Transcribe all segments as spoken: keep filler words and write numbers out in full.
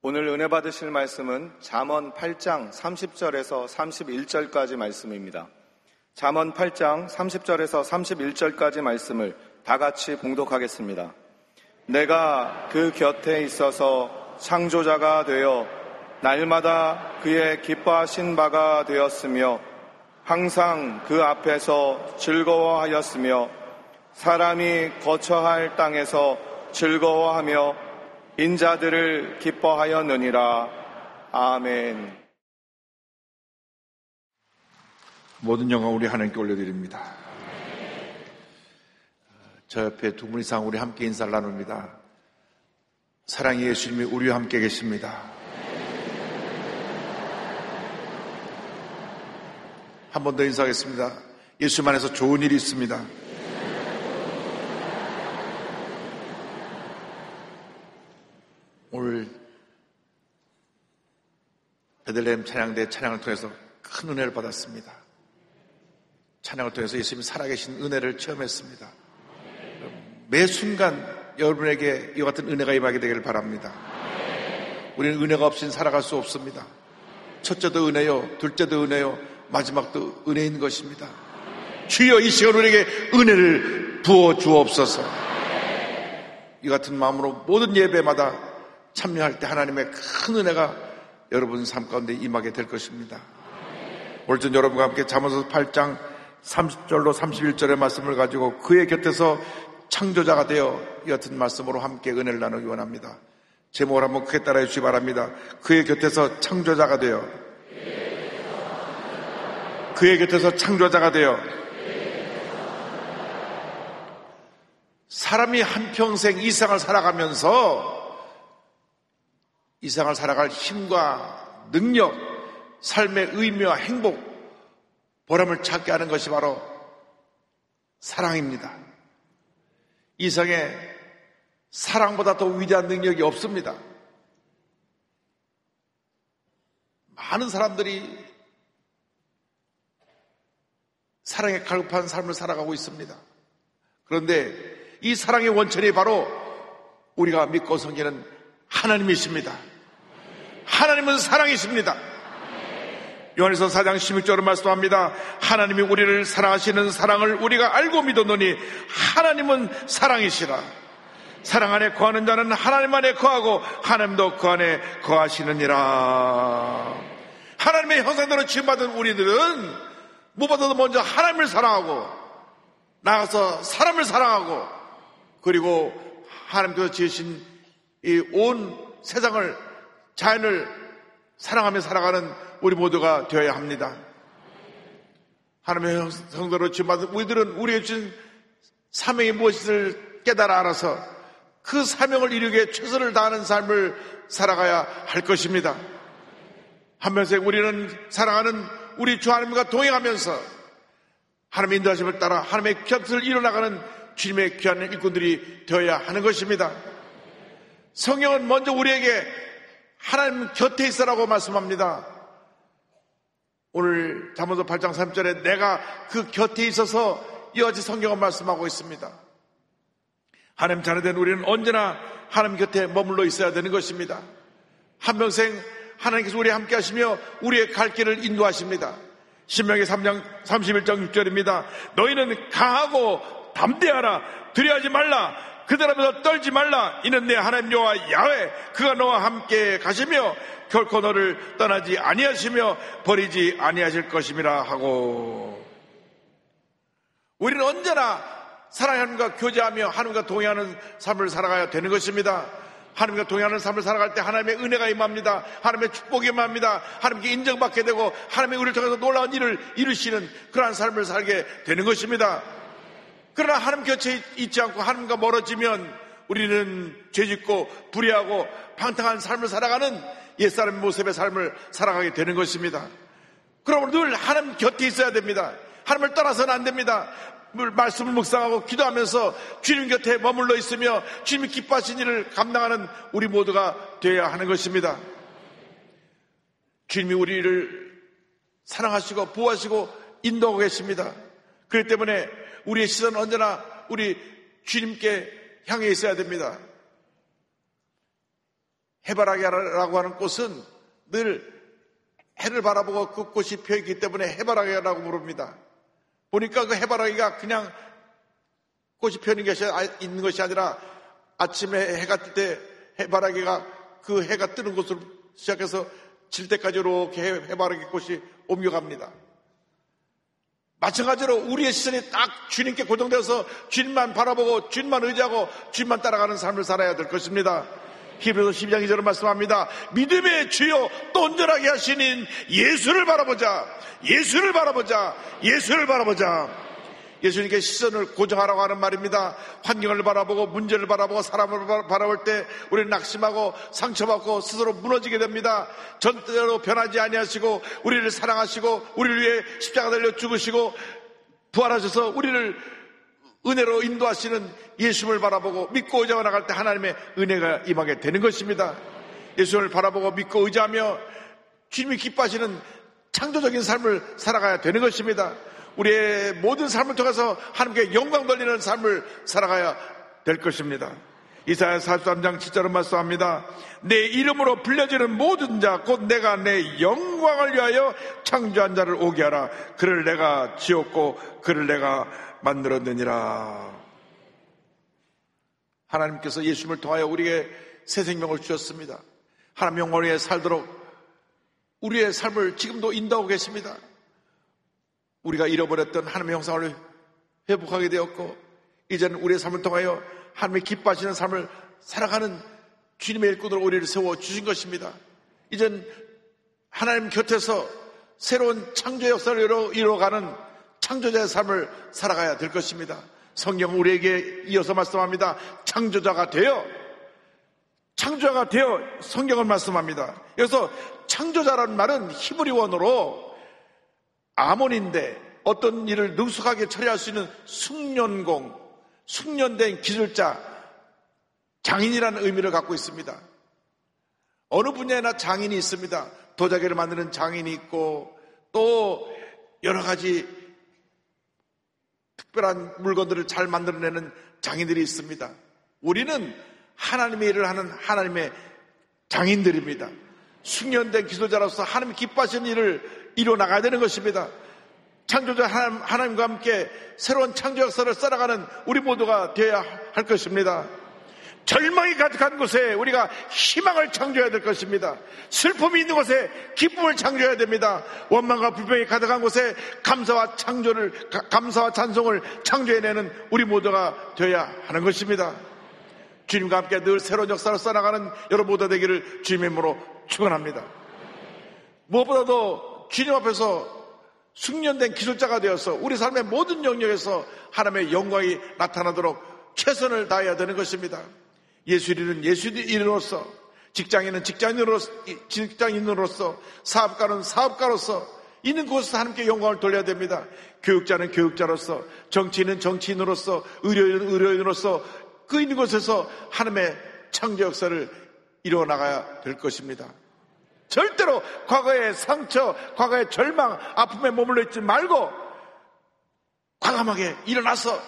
오늘 은혜 받으실 말씀은 잠언 팔 장 삼십 절에서 삼십일 절까지 말씀입니다. 잠언 팔 장 삼십 절에서 삼십일 절까지 말씀을 다 같이 봉독하겠습니다. 내가 그 곁에 있어서 창조자가 되어 날마다 그의 기뻐하신 바가 되었으며 항상 그 앞에서 즐거워하였으며 사람이 거처할 땅에서 즐거워하며 인자들을 기뻐하였느니라. 아멘. 모든 영광 우리 하나님께 올려드립니다. 저 옆에 두 분 이상 우리 함께 인사를 나눕니다. 사랑의 예수님이 우리와 함께 계십니다. 한 번 더 인사하겠습니다. 예수님 안에서 좋은 일이 있습니다. 오늘 베들레헴 찬양대 찬양을 통해서 큰 은혜를 받았습니다. 찬양을 통해서 예수님이 살아계신 은혜를 체험했습니다. 매 순간 여러분에게 이와 같은 은혜가 임하게 되기를 바랍니다. 우리는 은혜가 없이는 살아갈 수 없습니다. 첫째도 은혜요, 둘째도 은혜요, 마지막도 은혜인 것입니다. 주여 이 시간 우리에게 은혜를 부어 주옵소서. 이 같은 마음으로 모든 예배마다 참여할 때 하나님의 큰 은혜가 여러분 삶 가운데 임하게 될 것입니다. 오늘 전 여러분과 함께 잠언서 팔 장 삼십 절로 삼십일 절의 말씀을 가지고 그의 곁에서 창조자가 되어 이 같은 말씀으로 함께 은혜를 나누기 원합니다. 제목을 한번 크게 따라해 주시기 바랍니다. 그의 곁에서 창조자가 되어 그의 곁에서 창조자가 되어 사람이 한평생 이 세상을 살아가면서 이 세상을 살아갈 힘과 능력, 삶의 의미와 행복, 보람을 찾게 하는 것이 바로 사랑입니다. 이 세상에 사랑보다 더 위대한 능력이 없습니다. 많은 사람들이 사랑에 갈급한 삶을 살아가고 있습니다. 그런데 이 사랑의 원천이 바로 우리가 믿고 섬기는 하나님이십니다. 하나님은 사랑이십니다. 요한일서 사 장 십육 절을 말씀합니다. 하나님이 우리를 사랑하시는 사랑을 우리가 알고 믿었노니 하나님은 사랑이시라. 사랑 안에 거하는 자는 하나님 안에 거하고 하나님도 그 안에 거하시느니라. 하나님의 형상대로 지음받은 우리들은 무엇보다도 먼저 하나님을 사랑하고 나아가서 사람을 사랑하고 그리고 하나님께서 지으신 이 온 세상을 자연을 사랑하며 살아가는 우리 모두가 되어야 합니다. 하나님의 형상대로 지음받은 우리들은 우리에게 주신 사명이 무엇을 깨달아 알아서 그 사명을 이루기 위해 최선을 다하는 삶을 살아가야 할 것입니다. 한평생 우리는 사랑하는 우리 주 하나님과 동행하면서 하나님의 인도하심을 따라 하나님의 곁을 이뤄나가는 주님의 귀한 일꾼들이 되어야 하는 것입니다. 성경은 먼저 우리에게 하나님 곁에 있으라고 말씀합니다. 오늘 잠언서 팔 장 삼 절에 내가 그 곁에 있어서 이와 같이 성경은 말씀하고 있습니다. 하나님 자녀된 우리는 언제나 하나님 곁에 머물러 있어야 되는 것입니다. 한평생 하나님께서 우리와 함께 하시며 우리의 갈 길을 인도하십니다. 신명기 삼 장 삼십일 장 육 절입니다. 너희는 강하고 담대하라. 두려워하지 말라. 그들 앞에서 떨지 말라. 이는 내 하나님 여호와 야훼 그가 너와 함께 가시며 결코 너를 떠나지 아니하시며 버리지 아니하실 것임이라 하고, 우리는 언제나 사랑하는 하나님과 교제하며 하나님과 동행하는 삶을 살아가야 되는 것입니다. 하나님과 동행하는 삶을 살아갈 때 하나님의 은혜가 임합니다. 하나님의 축복이 임합니다. 하나님께 인정받게 되고 하나님의 우리를 통해서 놀라운 일을 이루시는 그러한 삶을 살게 되는 것입니다. 그러나 하나님 곁에 있지 않고 하나님과 멀어지면 우리는 죄짓고 불의하고 방탕한 삶을 살아가는 옛사람의 모습의 삶을 살아가게 되는 것입니다. 그러므로 늘 하나님 곁에 있어야 됩니다. 하나님을 떠나서는 안 됩니다. 말씀을 묵상하고 기도하면서 주님 곁에 머물러 있으며 주님이 기뻐하신 일을 감당하는 우리 모두가 되어야 하는 것입니다. 주님이 우리를 사랑하시고 보호하시고 인도하고 계십니다. 그렇기 때문에 우리의 시선은 언제나 우리 주님께 향해 있어야 됩니다. 해바라기라고 하는 꽃은 늘 해를 바라보고 그 꽃이 펴있기 때문에 해바라기라고 부릅니다. 보니까 그 해바라기가 그냥 꽃이 펴는 것이 있는 것이 아니라 아침에 해가 뜰 때 해바라기가 그 해가 뜨는 곳으로 시작해서 질 때까지 이렇게 해바라기 꽃이 옮겨갑니다. 마찬가지로 우리의 시선이 딱 주님께 고정되어서 주님만 바라보고 주님만 의지하고 주님만 따라가는 삶을 살아야 될 것입니다. 히브리서 십이 장 이 절은 말씀합니다. 믿음의 주요 또 온전하게 하시는 예수를 바라보자. 예수를 바라보자. 예수를 바라보자. 예수님께 시선을 고정하라고 하는 말입니다. 환경을 바라보고 문제를 바라보고 사람을 바라볼 때 우리는 낙심하고 상처받고 스스로 무너지게 됩니다. 전대로 변하지 아니하시고 우리를 사랑하시고 우리를 위해 십자가 달려 죽으시고 부활하셔서 우리를 은혜로 인도하시는 예수를 바라보고 믿고 의지하고 나갈 때 하나님의 은혜가 임하게 되는 것입니다. 예수를 바라보고 믿고 의지하며 주님이 기뻐하시는 창조적인 삶을 살아가야 되는 것입니다. 우리의 모든 삶을 통해서 하나님께 영광 돌리는 삶을 살아가야 될 것입니다. 이사야 사십삼 장 칠 절은 말씀합니다. 내 이름으로 불려지는 모든 자 곧 내가 내 영광을 위하여 창조한 자를 오게 하라. 그를 내가 지었고 그를 내가 만들었느니라. 하나님께서 예수님을 통하여 우리에게 새 생명을 주셨습니다. 하나님 영광을 위해 살도록 우리의 삶을 지금도 인도하고 계십니다. 우리가 잃어버렸던 하나님의 형상을 회복하게 되었고 이제는 우리의 삶을 통하여 하나님의 기뻐하시는 삶을 살아가는 주님의 일꾼으로 우리를 세워주신 것입니다. 이젠 하나님 곁에서 새로운 창조 역사를 이뤄, 이뤄가는 창조자의 삶을 살아가야 될 것입니다. 성경은 우리에게 이어서 말씀합니다. 창조자가 되어 창조자가 되어 성경을 말씀합니다. 그래서 창조자라는 말은 히브리 원어로 아몬인데 어떤 일을 능숙하게 처리할 수 있는 숙련공, 숙련된 기술자, 장인이라는 의미를 갖고 있습니다. 어느 분야에나 장인이 있습니다. 도자기를 만드는 장인이 있고 또 여러 가지 특별한 물건들을 잘 만들어내는 장인들이 있습니다. 우리는 하나님의 일을 하는 하나님의 장인들입니다. 숙련된 기술자로서 하나님 기뻐하시는 일을 이뤄나가야 되는 것입니다. 창조자 하나님, 하나님과 함께 새로운 창조 역사를 살아가는 우리 모두가 되어야 할 것입니다. 절망이 가득한 곳에 우리가 희망을 창조해야 될 것입니다. 슬픔이 있는 곳에 기쁨을 창조해야 됩니다. 원망과 불평이 가득한 곳에 감사와 창조를, 감사와 찬송을 창조해내는 우리 모두가 되어야 하는 것입니다. 주님과 함께 늘 새로운 역사를 써나가는 여러분 모두 되기를 주님의 이름으로 축원합니다. 무엇보다도 주님 앞에서 숙련된 기술자가 되어서 우리 삶의 모든 영역에서 하나님의 영광이 나타나도록 최선을 다해야 되는 것입니다. 예수인은 예수인으로서, 직장인은 직장인으로서, 직장인으로서, 사업가는 사업가로서 있는 곳에서 하나님께 영광을 돌려야 됩니다. 교육자는 교육자로서, 정치인은 정치인으로서, 의료인은 의료인으로서 그 있는 곳에서 하나님의 창조 역사를 이루어나가야 될 것입니다. 절대로 과거의 상처, 과거의 절망, 아픔에 머물러 있지 말고 과감하게 일어나서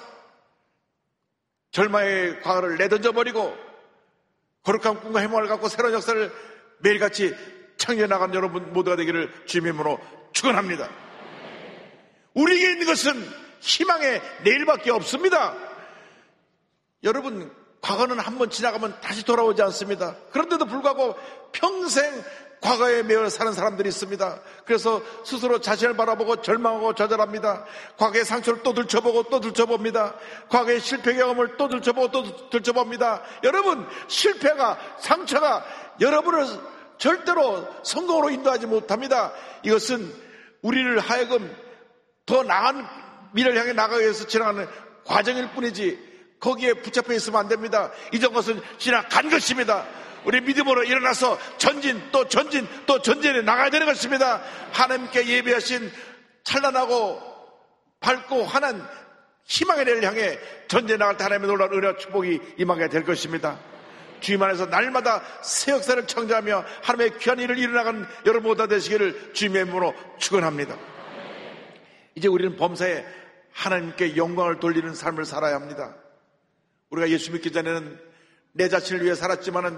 절망의 과거를 내던져버리고 거룩한 꿈과 해몽을 갖고 새로운 역사를 매일같이 창조해 나가는 여러분 모두가 되기를 주님의 이름으로 축원합니다. 우리에게 있는 것은 희망의 내일밖에 없습니다. 여러분, 과거는 한번 지나가면 다시 돌아오지 않습니다. 그런데도 불구하고 평생 과거에 매여 사는 사람들이 있습니다. 그래서 스스로 자신을 바라보고 절망하고 좌절합니다. 과거의 상처를 또 들춰보고 또 들춰봅니다. 과거의 실패 경험을 또 들춰보고 또 들춰봅니다. 여러분, 실패가, 상처가 여러분을 절대로 성공으로 인도하지 못합니다. 이것은 우리를 하여금 더 나은 미래를 향해 나가기 위해서 지나가는 과정일 뿐이지 거기에 붙잡혀 있으면 안 됩니다. 이전 것은 지나간 것입니다. 우리 믿음으로 일어나서 전진 또 전진 또 전진에 나가야 되는 것입니다. 하나님께 예배하신 찬란하고 밝고 환한 희망의 날을 향해 전진해 나갈 때 하나님의 놀라운 은혜와 축복이 임하게 될 것입니다. 주님 안에서 날마다 새 역사를 창조하며 하나님의 귀한 일을 이뤄나가는 여러분 모두 되시기를 주님의 이름으로 축원합니다. 이제 우리는 범사에 하나님께 영광을 돌리는 삶을 살아야 합니다. 우리가 예수 믿기 전에는 내 자신을 위해 살았지만은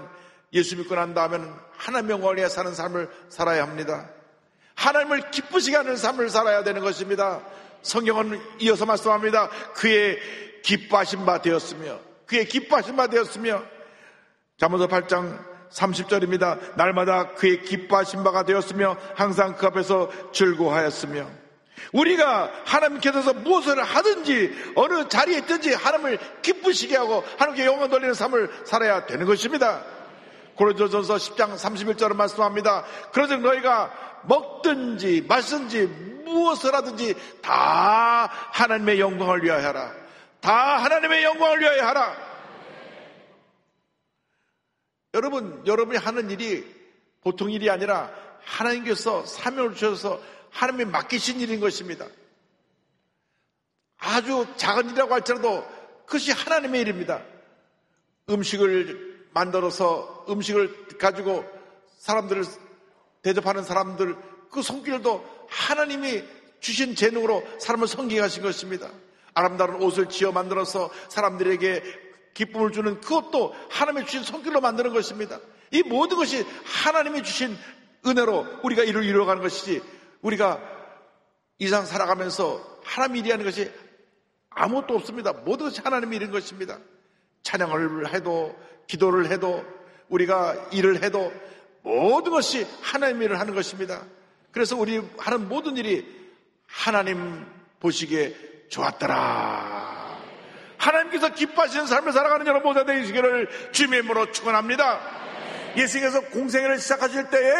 예수 믿고 난 다음에는 하나님의 영광을 위해 사는 삶을 살아야 합니다. 하나님을 기쁘시게 하는 삶을 살아야 되는 것입니다. 성경은 이어서 말씀합니다. 그의 기뻐하신 바 되었으며, 그의 기뻐하신 바 되었으며, 잠언서 팔 장 삼십 절입니다. 날마다 그의 기뻐하신 바가 되었으며 항상 그 앞에서 즐거워하였으며. 우리가 하나님께서 무엇을 하든지 어느 자리에 있든지 하나님을 기쁘시게 하고 하나님께 영광 돌리는 삶을 살아야 되는 것입니다. 고린도전서 십 장 삼십일 절은 말씀합니다. 그러즉 너희가 먹든지 마시든지 무엇을 하든지 다 하나님의 영광을 위하여 하라. 다 하나님의 영광을 위하여 하라. 여러분, 여러분이 하는 일이 보통 일이 아니라 하나님께서 사명을 주셔서 하나님이 맡기신 일인 것입니다. 아주 작은 일이라고 할지라도 그것이 하나님의 일입니다. 음식을 만들어서 음식을 가지고 사람들을 대접하는 사람들, 그 손길도 하나님이 주신 재능으로 사람을 섬기게 하신 것입니다. 아름다운 옷을 지어 만들어서 사람들에게 기쁨을 주는 그것도 하나님이 주신 손길로 만드는 것입니다. 이 모든 것이 하나님이 주신 은혜로 우리가 일을 이루어가는 것이지, 우리가 이 세상 살아가면서 하나님 일이 하는 것이 아무것도 없습니다. 모든 것이 하나님의 일인 것입니다. 찬양을 해도 기도를 해도 우리가 일을 해도 모든 것이 하나님의 일을 하는 것입니다. 그래서 우리 하는 모든 일이 하나님 보시기에 좋았더라. 하나님께서 기뻐하시는 삶을 살아가는 여러분 모두 되시기를 주님의 이름으로 축원합니다. 예수님께서 공생애를 시작하실 때에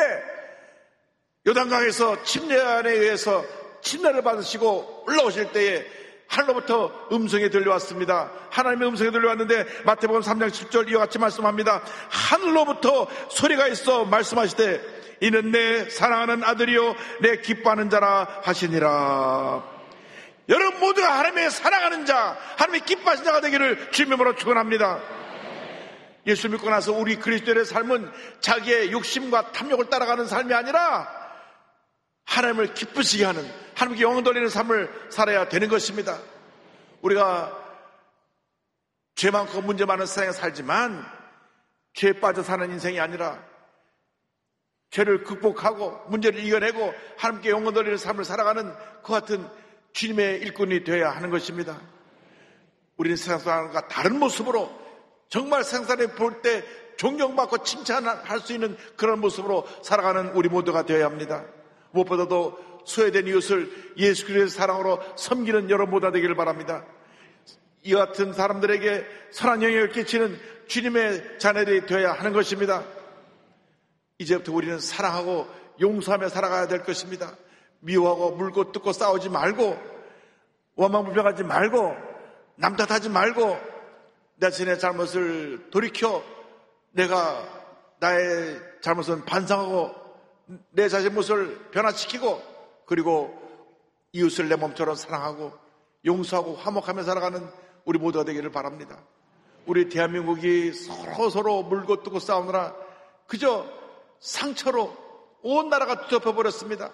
요단강에서 침례안에 의해서 침례를 받으시고 올라오실 때에 하늘로부터 음성이 들려왔습니다. 하나님의 음성이 들려왔는데 마태복음 삼 장 칠 절 이와 같이 말씀합니다. 하늘로부터 소리가 있어 말씀하시되 이는 내 사랑하는 아들이요 내 기뻐하는 자라 하시니라. 여러분 모두가 하나님의 사랑하는 자, 하나님의 기뻐하신 자가 되기를 주님의 이름으로 축원합니다. 예수 믿고 나서 우리 그리스도인의 삶은 자기의 욕심과 탐욕을 따라가는 삶이 아니라 하나님을 기쁘시게 하는, 하나님께 영광 돌리는 삶을 살아야 되는 것입니다. 우리가 죄 많고 문제 많은 세상에 살지만 죄에 빠져 사는 인생이 아니라 죄를 극복하고 문제를 이겨내고 하나님께 영광 돌리는 삶을 살아가는 그 같은 주님의 일꾼이 되어야 하는 것입니다. 우리는 세상 사람과 다른 모습으로 정말 세상 사람이 볼 때 존경받고 칭찬할 수 있는 그런 모습으로 살아가는 우리 모두가 되어야 합니다. 무엇보다도 소외된 이웃을 예수 그리스도의 사랑으로 섬기는 여러분 모두가 되기를 바랍니다. 이 같은 사람들에게 선한 영향을 끼치는 주님의 자녀들이 되어야 하는 것입니다. 이제부터 우리는 사랑하고 용서하며 살아가야 될 것입니다. 미워하고 물고 뜯고 싸우지 말고 원망불평하지 말고 남 탓하지 말고 내 자신의 잘못을 돌이켜 내가 나의 잘못은 반성하고 내 자신의 모습을 변화시키고 그리고 이웃을 내 몸처럼 사랑하고 용서하고 화목하며 살아가는 우리 모두가 되기를 바랍니다. 우리 대한민국이 서로 서로 물고 뜯고 싸우느라 그저 상처로 온 나라가 뒤덮여버렸습니다.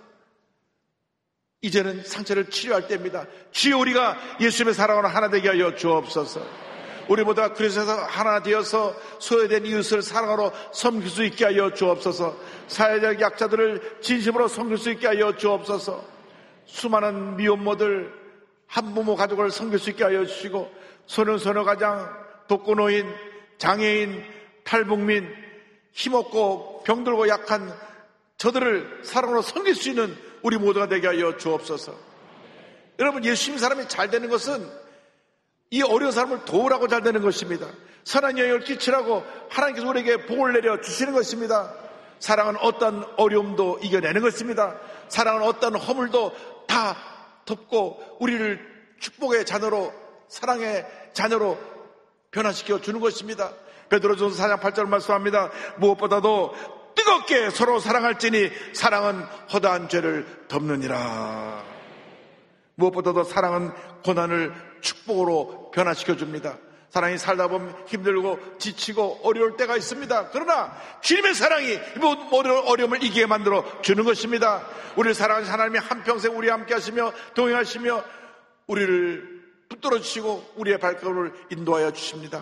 이제는 상처를 치료할 때입니다. 주여 우리가 예수님의 사랑으로 하나 되게 하여 주옵소서. 우리 모두가 그리스도에서 하나 되어서 소외된 이웃을 사랑으로 섬길 수 있게 하여 주옵소서. 사회적 약자들을 진심으로 섬길 수 있게 하여 주옵소서. 수많은 미혼모들 한부모 가족을 섬길 수 있게 하여 주시고 소년 소녀 가장 독거노인 장애인 탈북민 힘없고 병들고 약한 저들을 사랑으로 섬길 수 있는 우리 모두가 되게 하여 주옵소서. 여러분 예수님 사람이 잘 되는 것은 이 어려운 사람을 도우라고 잘 되는 것입니다. 선한 영향을 끼치라고 하나님께서 우리에게 복을 내려 주시는 것입니다. 사랑은 어떤 어려움도 이겨내는 것입니다. 사랑은 어떤 허물도 다 덮고 우리를 축복의 자녀로 사랑의 자녀로 변화시켜 주는 것입니다. 베드로전서 사 장 팔 절 말씀합니다. 무엇보다도 뜨겁게 서로 사랑할지니 사랑은 허다한 죄를 덮느니라. 무엇보다도 사랑은 고난을 축복으로 변화시켜 줍니다. 사랑이 살다 보면 힘들고 지치고 어려울 때가 있습니다. 그러나 주님의 사랑이 모든 어려움을 이기게 만들어 주는 것입니다. 우리를 사랑하는 하나님이 한평생 우리와 함께 하시며 동행하시며 우리를 붙들어 주시고 우리의 발걸음을 인도하여 주십니다.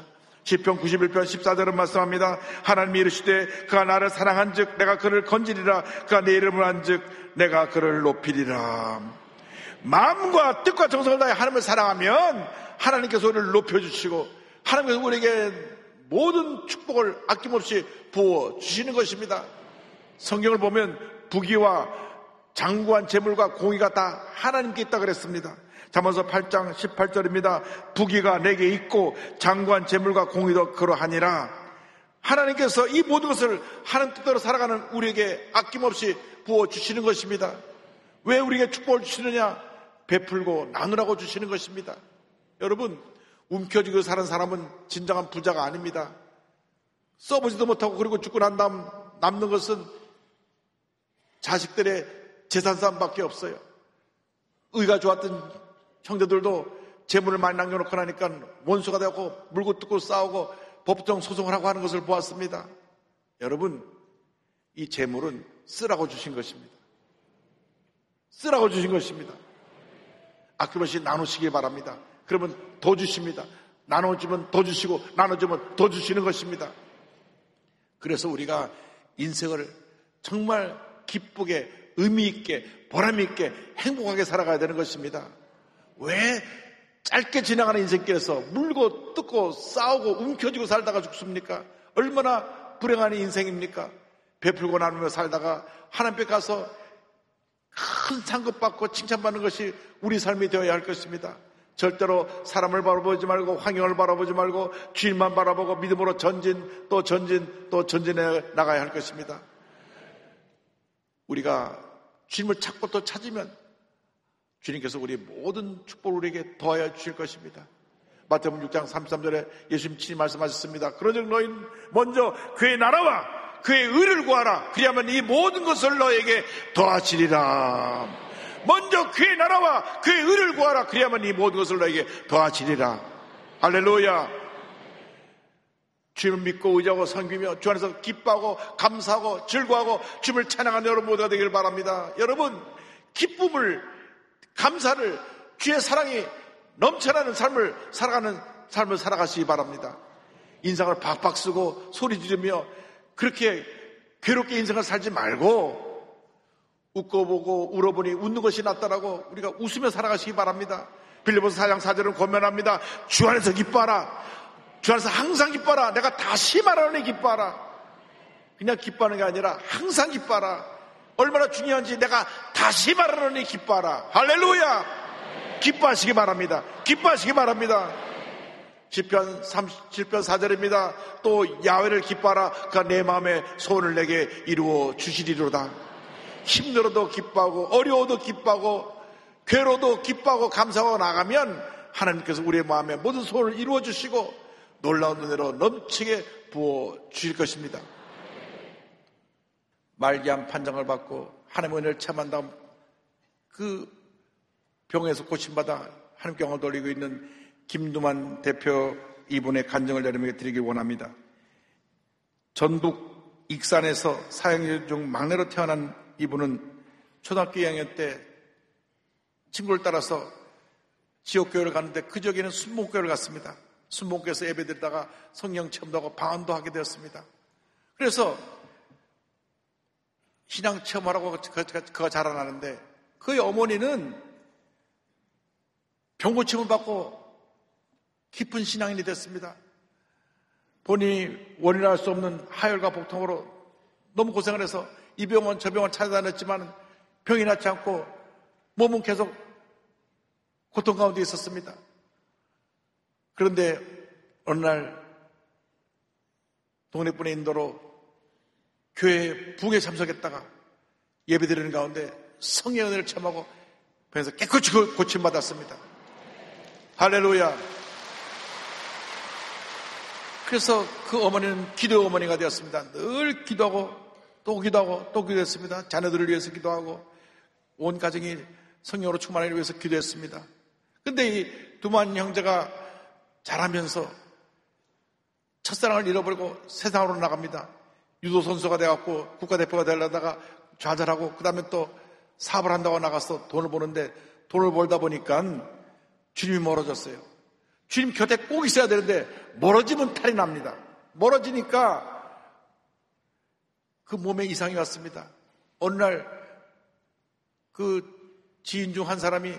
시편 구십일 편 십사 절은 말씀합니다. 하나님이 이르시되 그가 나를 사랑한즉 내가 그를 건지리라. 그가 내 이름을 한즉 내가 그를 높이리라. 마음과 뜻과 정성을 다해 하나님을 사랑하면 하나님께서 우리를 높여주시고 하나님께서 우리에게 모든 축복을 아낌없이 부어주시는 것입니다. 성경을 보면 부귀와 장구한 재물과 공의가 다 하나님께 있다 그랬습니다. 잠언서 팔 장 십팔 절입니다. 부귀가 내게 있고 장구한 재물과 공의도 그러하니라. 하나님께서 이 모든 것을 하나님 뜻대로 살아가는 우리에게 아낌없이 부어주시는 것입니다. 왜 우리에게 축복을 주시느냐? 베풀고 나누라고 주시는 것입니다. 여러분, 움켜쥐고 사는 사람은 진정한 부자가 아닙니다. 써보지도 못하고 그리고 죽고 난 다음 남는 것은 자식들의 재산싸움밖에 없어요. 의가 좋았던 형제들도 재물을 많이 남겨놓고 나니까 원수가 되고 물고 뜯고 싸우고 법정 소송을 하고 하는 것을 보았습니다. 여러분, 이 재물은 쓰라고 주신 것입니다. 쓰라고 주신 것입니다. 아낌없이 나누시기 바랍니다. 그러면 더 주십니다. 나눠주면 더 주시고 나눠주면 더 주시는 것입니다. 그래서 우리가 인생을 정말 기쁘게 의미있게 보람있게 행복하게 살아가야 되는 것입니다. 왜 짧게 지나가는 인생길에서 물고 뜯고 싸우고 움켜쥐고 살다가 죽습니까? 얼마나 불행한 인생입니까? 베풀고 나누며 살다가 하나님 앞에 가서 큰 상급 받고 칭찬받는 것이 우리 삶이 되어야 할 것입니다. 절대로 사람을 바라보지 말고 환경을 바라보지 말고 주님만 바라보고 믿음으로 전진 또 전진 또 전진해 나가야 할 것입니다. 우리가 주님을 찾고 또 찾으면 주님께서 우리 모든 축복을 우리에게 더하여 주실 것입니다. 마태복음 육 장 삼십삼 절에 예수님 친히 말씀하셨습니다. 그러즉 너희는 먼저 그의 나라와 그의 의를 구하라. 그리하면 이 모든 것을 너에게 더하시리라. 먼저 그의 나라와 그의 의를 구하라. 그리하면 이 모든 것을 너에게 더하시리라. 할렐루야. 주님을 믿고 의지하고 섬기며 주 안에서 기뻐하고 감사하고 즐거워하고 주님을 찬양하는 여러분 모두가 되길 바랍니다. 여러분, 기쁨을 감사를 주의 사랑이 넘쳐나는 삶을 살아가는 삶을 살아가시기 바랍니다. 인상을 박박 쓰고 소리 지르며 그렇게 괴롭게 인생을 살지 말고 웃고보고 울어보니 웃는 것이 낫다라고 우리가 웃으며 살아가시기 바랍니다. 빌립보서 사 장 사 절은 권면합니다. 주 안에서 기뻐하라. 주 안에서 항상 기뻐하라. 내가 다시 말하노니 기뻐하라. 그냥 기뻐하는 게 아니라 항상 기뻐하라. 얼마나 중요한지 내가 다시 말하노니 기뻐하라. 할렐루야. 기뻐하시기 바랍니다. 기뻐하시기 바랍니다. 시편 삼십칠 편 사 절입니다. 또 야훼를 기뻐하라. 그가 내 마음의 소원을 내게 이루어 주시리로다. 힘들어도 기뻐하고 어려워도 기뻐하고 괴로워도 기뻐하고 감사하고 나가면 하나님께서 우리의 마음의 모든 소원을 이루어 주시고 놀라운 은혜로 넘치게 부어 주실 것입니다. 말기암 판정을 받고 하나님의 은혜를 체험한 다음 그 병에서 고침받아 하나님께 영광을 돌리고 있는 김두만 대표 이분의 간증을 여러분에게 드리기 원합니다. 전북 익산에서 사형제 중 막내로 태어난 이분은 초등학교 이 학년 때 친구를 따라서 지역교회를 갔는데 그 지역에는 순복교회를 갔습니다. 순복교회에서 예배드리다가 성령 체험도 하고 방언도 하게 되었습니다. 그래서 신앙 체험하라고 그가 자라나는데 그의 어머니는 병고침을 받고 깊은 신앙인이 됐습니다. 본인이 원인할 수 없는 하혈과 복통으로 너무 고생을 해서 이 병원 저 병원 찾아다녔지만 병이 낫지 않고 몸은 계속 고통 가운데 있었습니다. 그런데 어느 날 동네분의 인도로 교회 부흥에 참석했다가 예배드리는 가운데 성령의 은혜를 체험하고 병에서 깨끗이 고침받았습니다. 할렐루야. 그래서 그 어머니는 기도 어머니가 되었습니다. 늘 기도하고 또 기도하고 또 기도했습니다. 자녀들을 위해서 기도하고 온 가정이 성령으로 충만하기 위해서 기도했습니다. 근데 이 두만 형제가 자라면서 첫사랑을 잃어버리고 세상으로 나갑니다. 유도 선수가 돼갖고 국가대표가 되려다가 좌절하고 그 다음에 또 사업을 한다고 나가서 돈을 버는데 돈을 벌다 보니까 주님이 멀어졌어요. 주님 곁에 꼭 있어야 되는데 멀어지면 탈이 납니다. 멀어지니까 그 몸에 이상이 왔습니다. 어느 날 그 지인 중 한 사람이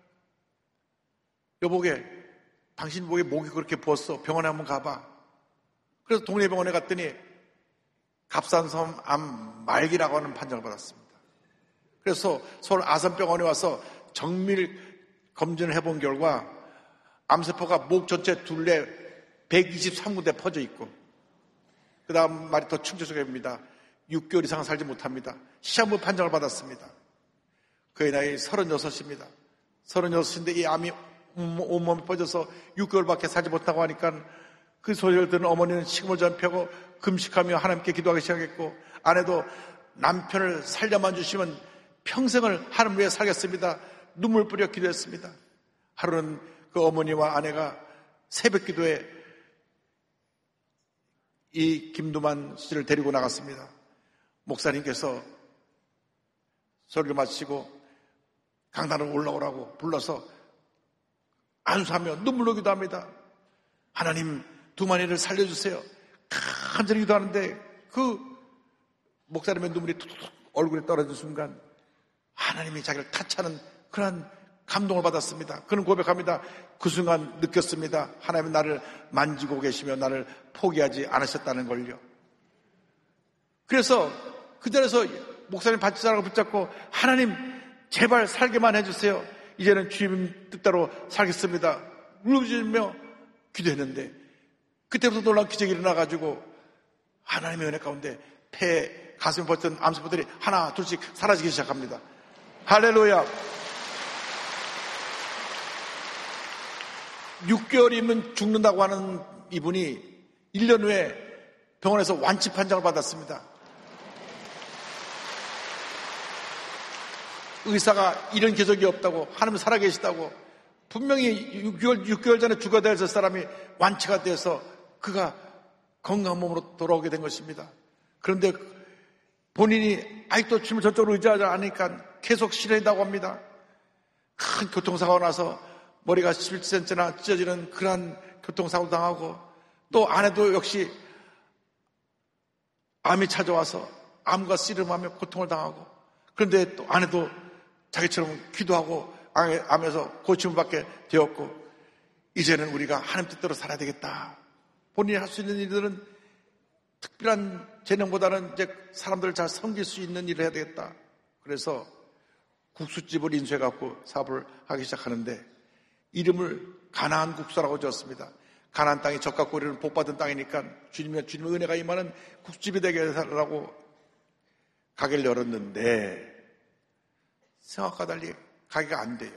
여보게 당신 목에 목이 그렇게 부었어. 병원에 한번 가봐. 그래서 동네 병원에 갔더니 갑상선 암 말기라고 하는 판정을 받았습니다. 그래서 서울 아산병원에 와서 정밀 검진을 해본 결과 암세포가 목 전체 둘레 백이십삼 군데 퍼져 있고, 그 다음 말이 더 충격적입니다. 육 개월 이상 살지 못합니다. 시한부 판정을 받았습니다. 그의 나이 서른여섯입니다. 서른여섯인데 이 암이 온몸에 퍼져서 육 개월밖에 살지 못하고 하니까 그 소리를 듣는 어머니는 식음을 전폐하고 금식하며 하나님께 기도하기 시작했고, 아내도 남편을 살려만 주시면 평생을 하나님 위해 살겠습니다. 눈물 뿌려 기도했습니다. 하루는 그 어머니와 아내가 새벽 기도에 이 김두만 씨를 데리고 나갔습니다. 목사님께서 소리를 마치고 강단으로 올라오라고 불러서 안수하며 눈물로 기도합니다. 하나님, 두만이를 살려주세요. 간절히 기도하는데 그 목사님의 눈물이 툭툭 얼굴에 떨어진 순간 하나님이 자기를 타치하는 그런 감동을 받았습니다. 그는 고백합니다. 그 순간 느꼈습니다. 하나님은 나를 만지고 계시며 나를 포기하지 않으셨다는 걸요. 그래서 그 자리에서 목사님 밭지사라고 붙잡고 하나님 제발 살게만 해주세요. 이제는 주님 뜻대로 살겠습니다. 울부짖으며 기도했는데 그때부터 놀라운 기적이 일어나가지고 하나님의 은혜 가운데 폐, 가슴에 버튼 암세포들이 하나 둘씩 사라지기 시작합니다. 할렐루야. 육 개월이면 죽는다고 하는 이분이 일 년 후에 병원에서 완치 판정을 받았습니다. 의사가 이런 기적이 없다고, 하나님 살아계시다고, 분명히 육 개월, 육 개월 전에 죽어야 될 저 사람이 완치가 돼서 그가 건강한 몸으로 돌아오게 된 것입니다. 그런데 본인이 아직도 주님을 저쪽으로 의지하지 않으니까 계속 실현이라고 합니다. 큰 교통사고가 나서 머리가 십일 센티미터나 찢어지는 그러한 교통사고 당하고, 또 아내도 역시 암이 찾아와서 암과 씨름하며 고통을 당하고, 그런데 또 아내도 자기처럼 기도하고 암에서 고침을 받게 되었고, 이제는 우리가 하나님 뜻대로 살아야 되겠다. 본인이 할 수 있는 일들은 특별한 재능보다는 이제 사람들을 잘 섬길 수 있는 일을 해야 되겠다. 그래서 국수집을 인수해갖고 사업을 하기 시작하는데 이름을 가나안 국수라고 지었습니다. 가나안 땅이 젖과 꿀이는 복받은 땅이니까 주님의, 주님의 은혜가 임하는 국수집이 되게 해달라고 가게를 열었는데 생각과 달리 가게가 안 돼요.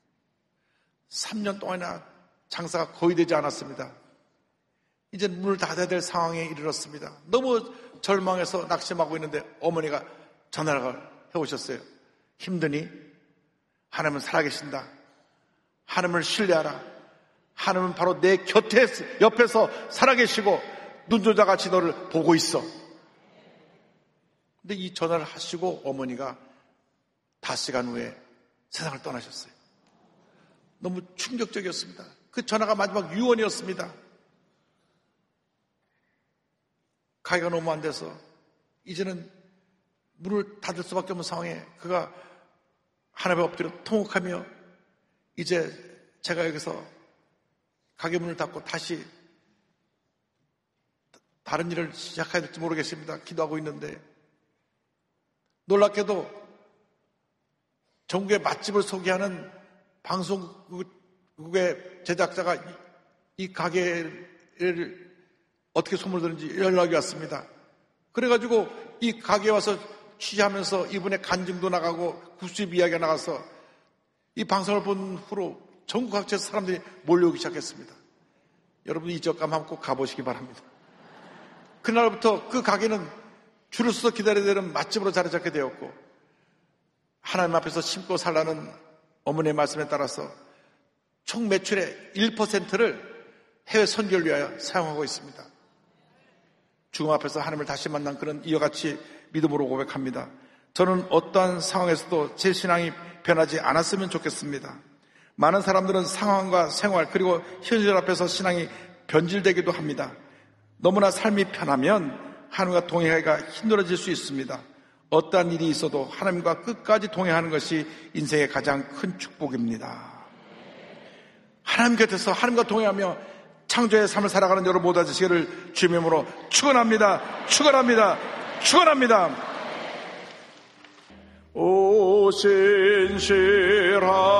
삼 년 동안이나 장사가 거의 되지 않았습니다. 이제 문을 닫아야 될 상황에 이르렀습니다. 너무 절망해서 낙심하고 있는데 어머니가 전화를 해오셨어요. 힘드니? 하나님은 살아계신다. 하나님을 신뢰하라. 하나님은 바로 내 곁에, 옆에서 살아계시고 눈조자같이 너를 보고 있어. 근데 이 전화를 하시고 어머니가 다섯 시간 후에 세상을 떠나셨어요. 너무 충격적이었습니다. 그 전화가 마지막 유언이었습니다. 가게가 너무 안 돼서 이제는 문을 닫을 수밖에 없는 상황에 그가 하나님의 엎드려 통곡하며 이제 제가 여기서 가게 문을 닫고 다시 다른 일을 시작해야 될지 모르겠습니다. 기도하고 있는데 놀랍게도 전국의 맛집을 소개하는 방송국의 제작자가 이 가게를 어떻게 소문을 들은지 연락이 왔습니다. 그래가지고 이 가게에 와서 취재하면서 이분의 간증도 나가고 국수집 이야기가 나가서 이 방송을 본 후로 전국 각지에서 사람들이 몰려오기 시작했습니다. 여러분 이 지역 가면 꼭 가보시기 바랍니다. 그날부터 그 가게는 줄을 서서 기다려야 되는 맛집으로 자리 잡게 되었고 하나님 앞에서 심고 살라는 어머니의 말씀에 따라서 총 매출의 일 퍼센트를 해외 선교를 위하여 사용하고 있습니다. 죽음 앞에서 하나님을 다시 만난 그런 이와 같이 믿음으로 고백합니다. 저는 어떠한 상황에서도 제 신앙이 변하지 않았으면 좋겠습니다. 많은 사람들은 상황과 생활 그리고 현실 앞에서 신앙이 변질되기도 합니다. 너무나 삶이 편하면 하나님과 동행하기가 힘들어질 수 있습니다. 어떠한 일이 있어도 하나님과 끝까지 동행하는 것이 인생의 가장 큰 축복입니다. 하나님 곁에서 하나님과 동행하며 창조의 삶을 살아가는 여러분 모두 되시기를 주님의 이름으로 축원합니다. 축원합니다. 축원합니다. 오 신실하신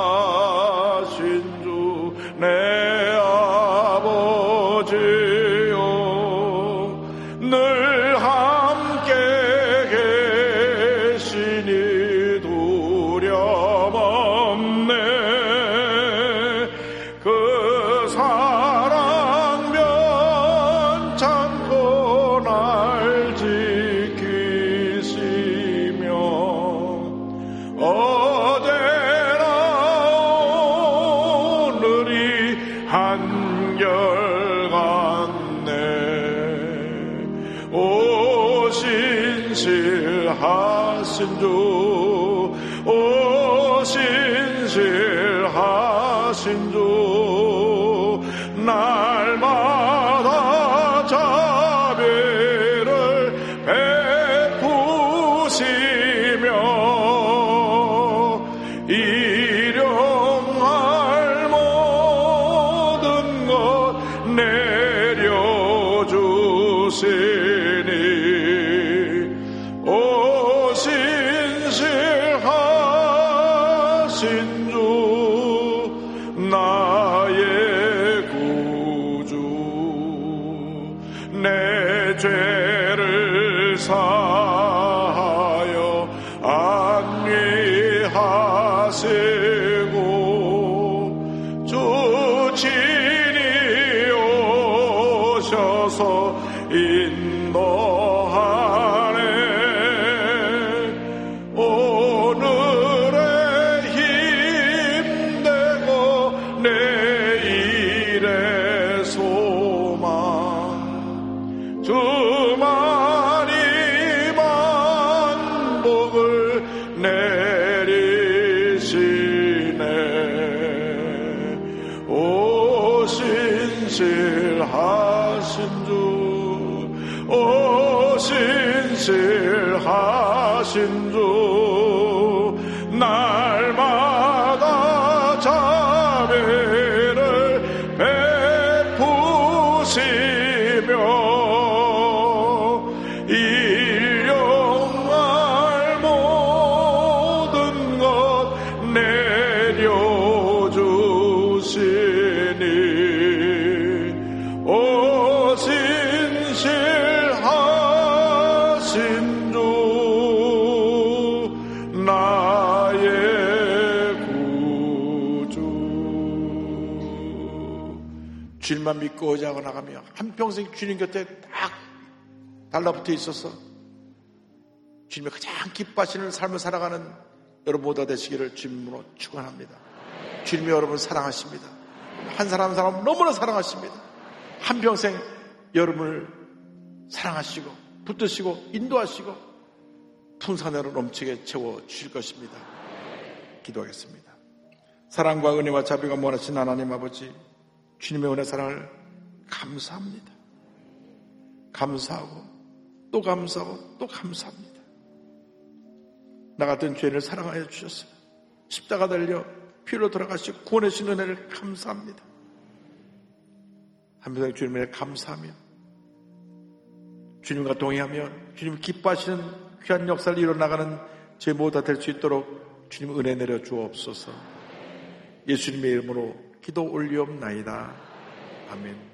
주 내 아버지요 늘 함께 계시니 두려움 없네. 그 사랑 면찮고 날 지키시며 어제나 오늘이 한결같네. 오 신실하신 주 오 신실하신 주 날마다 자비를 베푸시며 일용할 모든 것 내려주시니 오 신실하신 주 나의 구주 내 죄를 사하여 안위하시고 주 친히 오셔서 인도하네. 오늘의 힘되고 내일의 소망 주만이 만복을 내리시네. 오 신실하신 주 오 신실하신 주 날마다 자비를 베푸시며 일용할 모든 것 내려주시니 오 신실하신 주 나의 구주. 주님만 믿고 의지하고 나가며 한평생 주님 곁에 딱 달라붙어 있어서 주님의 가장 기뻐하시는 삶을 살아가는 여러분 모두 되시기를 주님으로 축원합니다. 주님이 여러분을 사랑하십니다. 한 사람 한 사람 너무나 사랑하십니다. 한평생 여러분을 사랑하시고 붙드시고 인도하시고 풍성으로 넘치게 채워주실 것입니다. 기도하겠습니다. 사랑과 은혜와 자비가 원하신 하나님 아버지, 주님의 은혜 사랑을 감사합니다. 감사하고 또 감사하고 또 감사합니다. 나 같은 죄인을 사랑하여 주셨어요. 십자가 달려 피로 돌아가시고 구원해 주신 은혜를 감사합니다. 한평생 주님의 은혜를 감사하며 주님과 동행하며 주님 기뻐하시는 귀한 역사를 이뤄나가는 제 모두 다 될 수 있도록 주님 은혜 내려 주옵소서. 예수님의 이름으로 기도 올리옵나이다. 아멘.